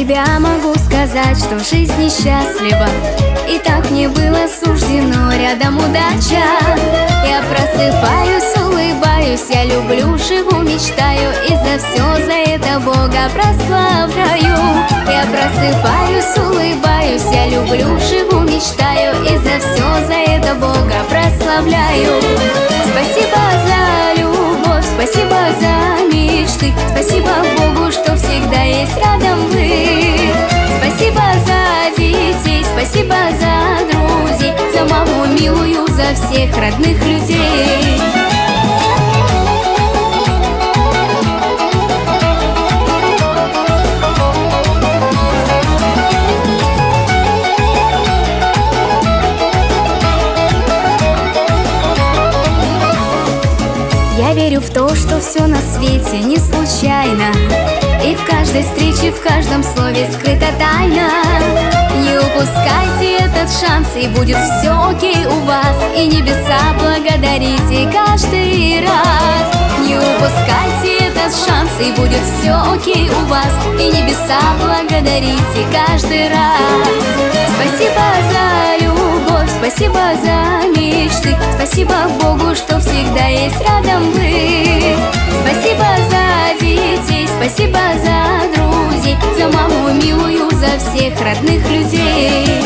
себя могу сказать, что жизнь несчастлива, и так мне было суждено, рядом удача. Я просыпаюсь, улыбаюсь, я люблю, живу, мечтаю, и за все за это Бога прославляю. Я просыпаюсь, улыбаюсь, я люблю, живу, мечтаю, и за все за это Бога прославляю. Спасибо за любовь, спасибо за мечты, спасибо Богу, что всегда есть рядом вы. Спасибо за детей, спасибо за друзей, за маму милую, за всех родных людей. Я верю в то, что все на свете не случайно, и в каждой встрече, в каждом слове скрыта тайна. Не упускайте этот шанс, и будет все окей у вас, и небеса благодарите каждый раз. Не упускайте этот шанс, и будет все окей у вас, и небеса благодарите каждый раз. Спасибо за любовь, спасибо за мечты, спасибо Богу, что всегда есть рядом вы. Спасибо за детей, спасибо за друзей, за маму милую, за всех родных людей.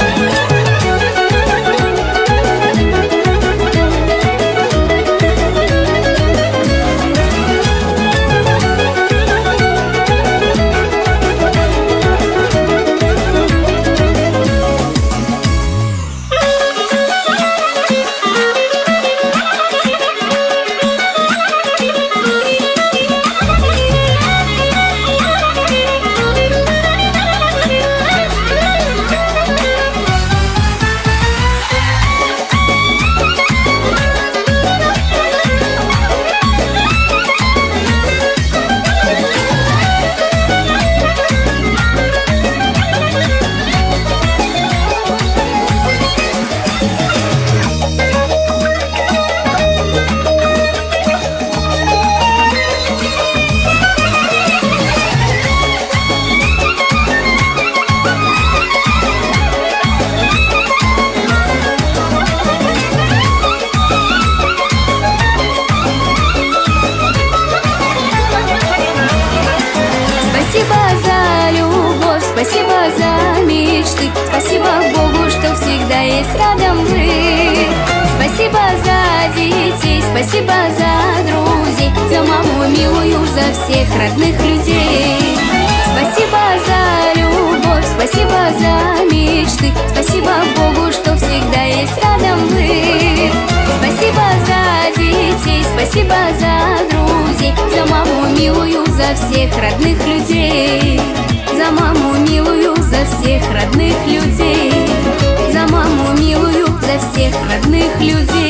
Спасибо за любовь, спасибо за мечты, спасибо Богу, что всегда есть рядом вы. Спасибо за детей, спасибо за друзей, за маму милую, за всех родных людей. Спасибо за любовь, спасибо за мечты, спасибо Богу, что всегда есть рядом вы. Спасибо за детей, спасибо за друзей, за маму милую, за всех родных людей. За маму милую, за всех родных людей. За маму милую, за всех родных людей.